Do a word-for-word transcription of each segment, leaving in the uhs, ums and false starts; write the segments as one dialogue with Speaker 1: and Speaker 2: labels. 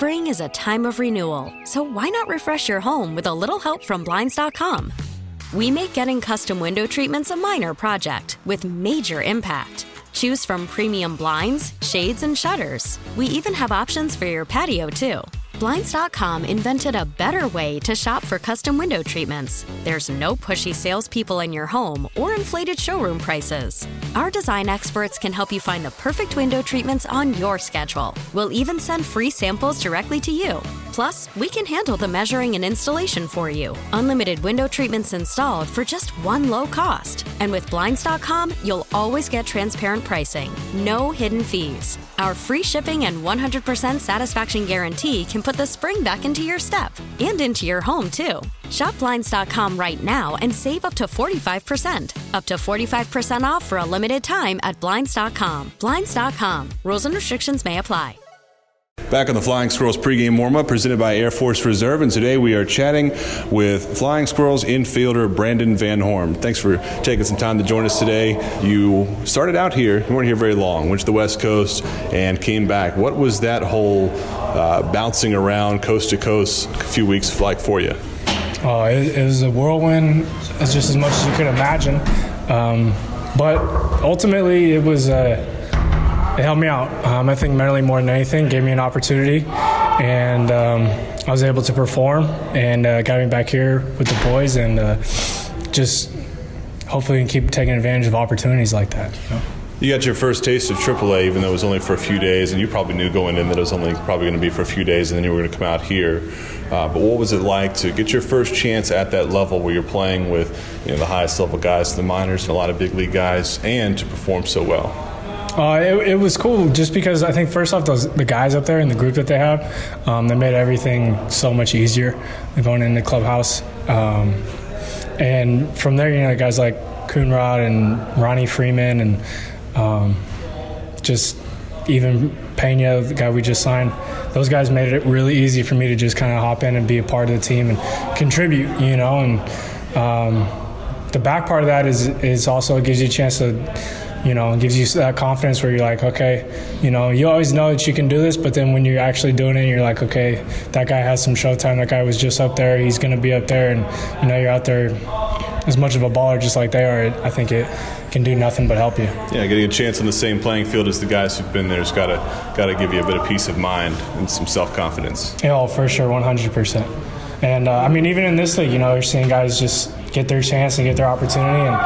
Speaker 1: Spring is a time of renewal, so why not refresh your home with a little help from Blinds dot com? We make getting custom window treatments a minor project with major impact. Choose from premium blinds, shades, and shutters. We even have options for your patio, too. Blinds dot com invented a better way to shop for custom window treatments. There's no pushy salespeople in your home or inflated showroom prices. Our design experts can help you find the perfect window treatments on your schedule. We'll even send free samples directly to you. Plus, we can handle the measuring and installation for you. Unlimited window treatments installed for just one low cost. And with Blinds dot com, you'll always get transparent pricing. No hidden fees. Our free shipping and one hundred percent satisfaction guarantee can put the spring back into your step and into your home, too. Shop Blinds dot com right now and save up to forty-five percent. Up to forty-five percent off for a limited time at Blinds dot com. Blinds dot com. Rules and restrictions may apply.
Speaker 2: Back on the Flying Squirrels pregame warm-up presented by Air Force Reserve, and today we are chatting with Flying Squirrels infielder Brandon Van Horn. Thanks for taking some time to join us today. You started out here, you weren't here very long, went to the West Coast and came back. What was that whole uh, bouncing around coast to coast a few weeks like for you?
Speaker 3: Oh, it, it was a whirlwind, it's just as much as you could imagine. Um, but ultimately, it was a... It helped me out. Um, I think mentally more than anything, gave me an opportunity, and um, I was able to perform and uh, got me back here with the boys, and uh, just hopefully keep taking advantage of opportunities like that. You know?
Speaker 2: You got your first taste of triple A, even though it was only for a few days, and you probably knew going in that it was only probably going to be for a few days, and then you were going to come out here. Uh, but what was it like to get your first chance at that level where you're playing with, you know, the highest level guys in the minors and a lot of big league guys, and to perform so well?
Speaker 3: Uh, it, it was cool just because I think first off those the guys up there in the group that they have, um, they made everything so much easier going in the clubhouse. Um, and from there, you know, guys like Coonrod and Ronnie Freeman and um, just even Pena, the guy we just signed, those guys made it really easy for me to just kind of hop in and be a part of the team and contribute, you know. And um, the back part of that is, is also it gives you a chance to, you know, it gives you that confidence where you're like, okay, you know, you always know that you can do this, but then when you're actually doing it, you're like, okay, that guy has some showtime. That guy was just up there. He's going to be up there. And, you know, you're out there as much of a baller just like they are. I think it can do nothing but help you.
Speaker 2: Yeah, getting a chance on the same playing field as the guys who've been there has got to got to give you a bit of peace of mind and some self-confidence.
Speaker 3: Yeah, oh, for sure, one hundred percent. And, uh, I mean, even in this league, you know, you're seeing guys just get their chance and get their opportunity and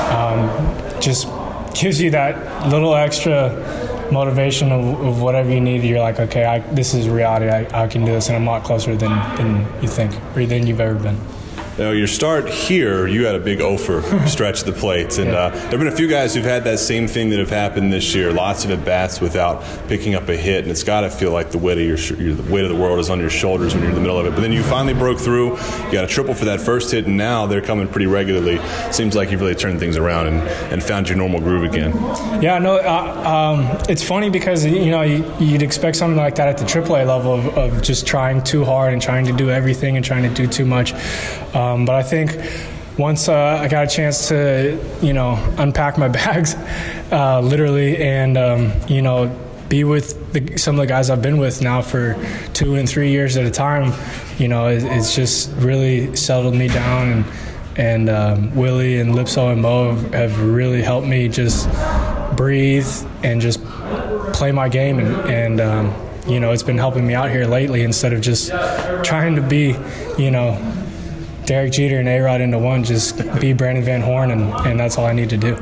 Speaker 3: um, just – gives you that little extra motivation of, of whatever you need. You're like, okay, I, this is reality. I, I can do this, and I'm a lot closer than, than you think or than you've ever been.
Speaker 2: Now, your start here, you had a big offer stretch of the plate. And yeah. uh, there have been a few guys who've had that same thing that have happened this year, lots of at-bats without picking up a hit. And it's got to feel like the weight of, your, your, the weight of the world is on your shoulders when you're in the middle of it. But then you finally broke through. You got a triple for that first hit, and now they're coming pretty regularly. Seems like you've really turned things around and, and found your normal groove again. Yeah,
Speaker 3: no, uh, um, it's funny because, you know, you, you'd expect something like that at the triple A level of, of just trying too hard and trying to do everything and trying to do too much. Um, but I think once uh, I got a chance to, you know, unpack my bags, uh, literally, and, um, you know, be with the, some of the guys I've been with now for two and three years at a time, you know, it, it's just really settled me down. And, and um, Willie and Lipso and Mo have, have really helped me just breathe and just play my game. And, and um, you know, it's been helping me out here lately instead of just trying to be, you know, Derek Jeter and A-Rod into one, just be Brandon Van Horn, and, and that's all I need to do.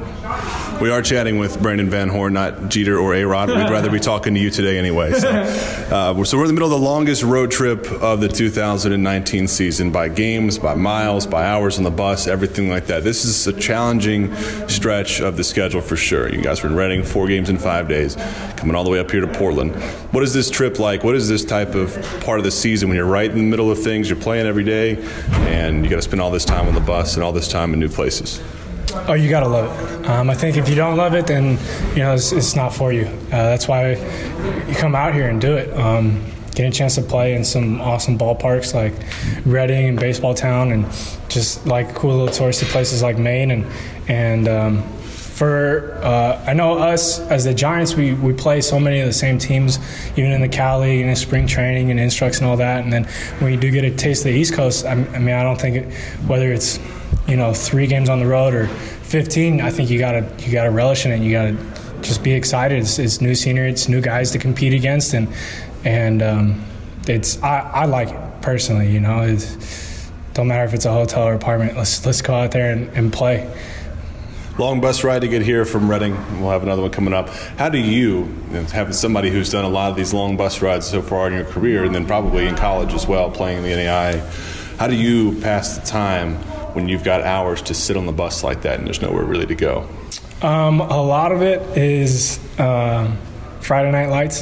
Speaker 2: We are chatting with Brandon Van Horn, not Jeter or A-Rod. We'd rather be talking to you today anyway. So, uh, so we're in the middle of the longest road trip of the two thousand nineteen season by games, by miles, by hours on the bus, everything like that. This is a challenging stretch of the schedule for sure. You guys were in Reading, four games in five days, coming all the way up here to Portland. What is this trip like? What is this type of part of the season when you're right in the middle of things, you're playing every day, and you got to spend all this time on the bus and all this time in new places?
Speaker 3: Oh, you got to love it. Um, I think if you don't love it, then, you know, it's, it's not for you. Uh, that's why you come out here and do it. Um, getting a chance to play in some awesome ballparks like Reading and Baseball Town, and just like cool little touristy places like Maine, and, and um, for uh, I know us as the Giants, we, we play so many of the same teams, even in the Cal League and in spring training and instructs and all that. And then when you do get a taste of the East Coast, I, I mean, I don't think it, whether it's, you know, three games on the road or fifteen, I think you gotta you gotta relish in it. You gotta just be excited. It's, it's new scenery, it's new guys to compete against, and and um, it's I, I like it personally. You know, it's, don't matter if it's a hotel or apartment. Let's let's go out there and, and play.
Speaker 2: Long bus ride to get here from Reading. We'll have another one coming up. How do you, having somebody who's done a lot of these long bus rides so far in your career, and then probably in college as well, playing in the N A I A, how do you pass the time when you've got hours to sit on the bus like that and there's nowhere really to go?
Speaker 3: Um, a lot of it is uh, Friday Night Lights.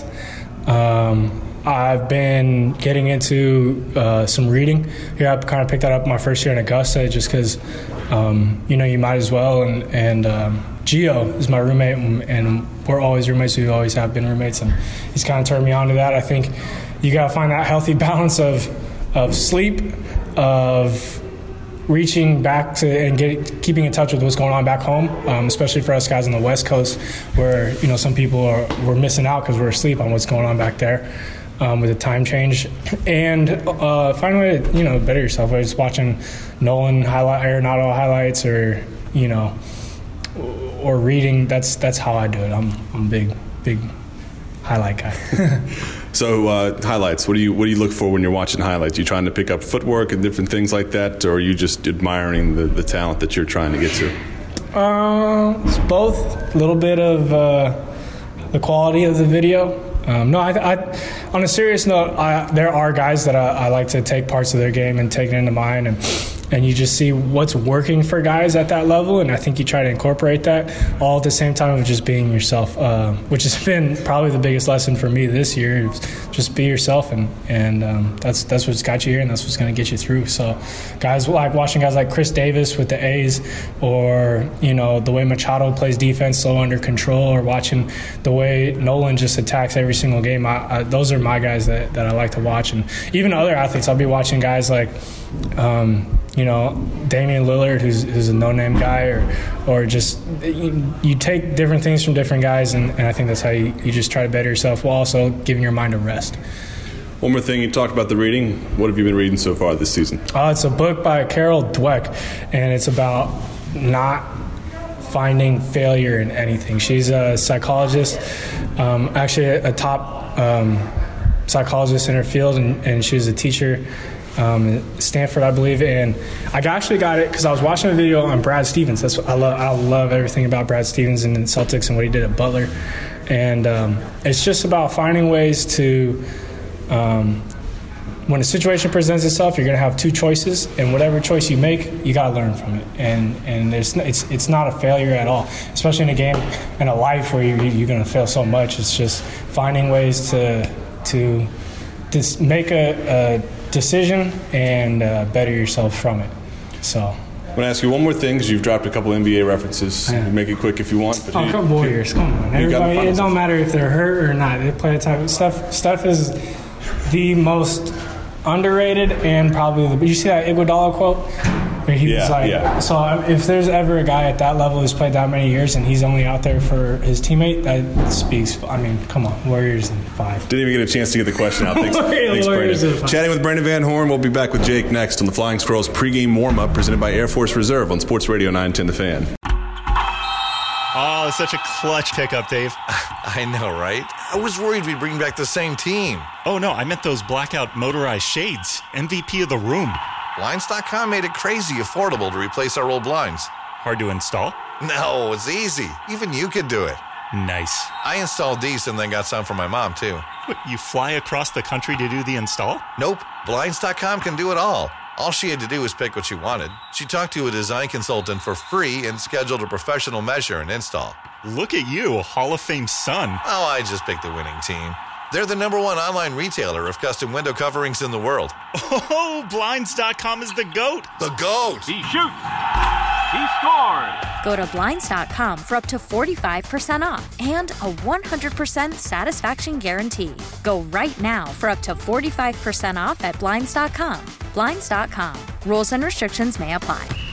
Speaker 3: Um, I've been getting into uh, some reading. Yeah, I kind of picked that up my first year in Augusta just because, um, you know, you might as well. And, and um, Gio is my roommate, and, and we're always roommates. We always have been roommates, and he's kind of turned me on to that. I think you got to find that healthy balance of of sleep, of reaching back to and get, keeping in touch with what's going on back home, um, especially for us guys on the West Coast, where, you know, some people are we're missing out because we're asleep on what's going on back there. Um, with the time change, and uh, find a way to, you know, better yourself. Whether it's watching Nolan highlight Arenado highlights, or, you know, or reading. That's that's how I do it. I'm I'm a big big highlight guy.
Speaker 2: So uh, highlights. What do you what do you look for when you're watching highlights? Are you trying to pick up footwork and different things like that, or are you just admiring the, the talent that you're trying to get to?
Speaker 3: Uh, it's both. A little bit of uh, the quality of the video. Um, no, I, I, on a serious note, I, there are guys that I, I like to take parts of their game and take it into mine, and and you just see what's working for guys at that level, and I think you try to incorporate that all at the same time of just being yourself, uh, which has been probably the biggest lesson for me this year. Just be yourself, and and um, that's that's what's got you here, and that's what's going to get you through. So, guys like watching guys like Chris Davis with the A's, or, you know, the way Machado plays defense so under control, or watching the way Nolan just attacks every single game. I, I, those are my guys that, that I like to watch, and even other athletes. I'll be watching guys like, um, you know, Damian Lillard, who's, who's a no-name guy, or or just you, you take different things from different guys, and, and I think that's how you, you just try to better yourself while also giving your mind a rest.
Speaker 2: One more thing, you talked about the reading. What have you been reading so far this season?
Speaker 3: Uh, it's a book by Carol Dweck, and it's about not finding failure in anything. She's a psychologist, um, actually a, a top um, psychologist in her field, and, and she was a teacher um, at Stanford, I believe. And I actually got it because I was watching a video on Brad Stevens. That's what I love. I love everything about Brad Stevens and the Celtics and what he did at Butler. And um, it's just about finding ways to, um, when a situation presents itself, you're going to have two choices, and whatever choice you make, you got to learn from it. And and there's it's it's not a failure at all, especially in a game and a life where you, you're going to fail so much. It's just finding ways to to to make a, a decision and uh, better yourself from it. So
Speaker 2: I'm going to ask you one more thing, because you've dropped a couple N B A references.
Speaker 3: Yeah.
Speaker 2: Make it quick if you want. But
Speaker 3: oh,
Speaker 2: you,
Speaker 3: come Warriors, come on. Everybody, it don't matter if they're hurt or not. They play the type of stuff. Steph is the most underrated, and probably the. Did you see that Iguodala quote? Where he
Speaker 2: yeah,
Speaker 3: was like,
Speaker 2: yeah.
Speaker 3: So if there's ever a guy at that level who's played that many years and he's only out there for his teammate, that speaks. I mean, come on, Warriors in five.
Speaker 2: Didn't even get a chance to get the question out. Thanks, thanks Brandon. Chatting with Brandon Van Horn. We'll be back with Jake next on the Flying Squirrels pregame warm-up presented by Air Force Reserve on Sports Radio nine ten The Fan.
Speaker 4: Oh, such a clutch pickup, Dave.
Speaker 5: I know, right? I was worried we'd bring back the same team.
Speaker 4: Oh, no, I meant those blackout motorized shades. M V P of the room.
Speaker 5: Blinds dot com made it crazy affordable to replace our old blinds.
Speaker 4: Hard to install?
Speaker 5: No, it's easy. Even you could do it.
Speaker 4: Nice.
Speaker 5: I installed these and then got some for my mom, too.
Speaker 4: What, you fly across the country to do the install?
Speaker 5: Nope. Blinds dot com can do it all. All she had to do was pick what she wanted. She talked to a design consultant for free and scheduled a professional measure and install.
Speaker 4: Look at you, a Hall of Fame son.
Speaker 5: Oh, I just picked the winning team. They're the number one online retailer of custom window coverings in the world.
Speaker 4: Oh, Blinds dot com is the GOAT.
Speaker 5: The GOAT!
Speaker 6: He shoots. He scores.
Speaker 1: Go to Blinds dot com for up to forty-five percent off and a one hundred percent satisfaction guarantee. Go right now for up to forty-five percent off at Blinds dot com. Blinds dot com. Rules and restrictions may apply.